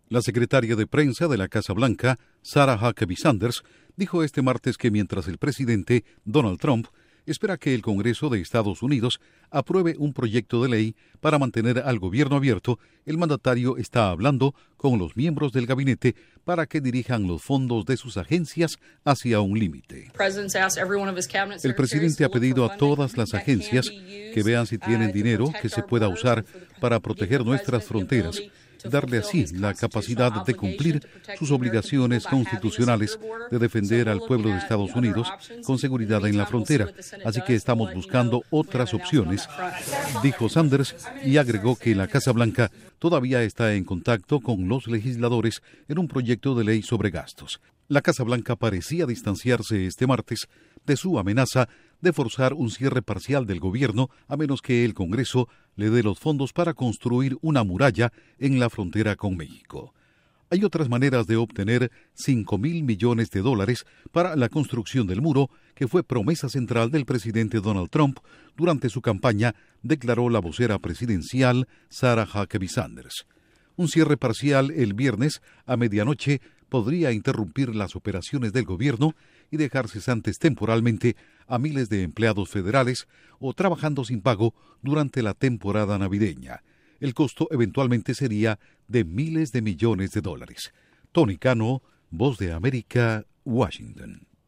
La secretaria de prensa de la Casa Blanca, Sarah Huckabee Sanders, dijo este martes que mientras el presidente Donald Trump espera que el Congreso de Estados Unidos apruebe un proyecto de ley para mantener al gobierno abierto, el mandatario está hablando con los miembros del gabinete para que dirijan los fondos de sus agencias hacia un límite. El presidente ha pedido a todas las agencias que vean si tienen dinero que se pueda usar para proteger nuestras fronteras, darle así la capacidad de cumplir sus obligaciones constitucionales de defender al pueblo de Estados Unidos con seguridad en la frontera. Así que estamos buscando otras opciones, dijo Sanders, y agregó que la Casa Blanca todavía está en contacto con los legisladores en un proyecto de ley sobre gastos. La Casa Blanca parecía distanciarse este martes de su amenaza de forzar un cierre parcial del gobierno a menos que el Congreso le dé los fondos para construir una muralla en la frontera con México. Hay otras maneras de obtener $5,000 millones para la construcción del muro, que fue promesa central del presidente Donald Trump durante su campaña, declaró la vocera presidencial Sarah Huckabee Sanders. Un cierre parcial el viernes a medianoche podría interrumpir las operaciones del gobierno y dejar cesantes temporalmente a miles de empleados federales o trabajando sin pago durante la temporada navideña. El costo eventualmente sería de miles de millones de dólares. Tony Cano, Voz de América, Washington.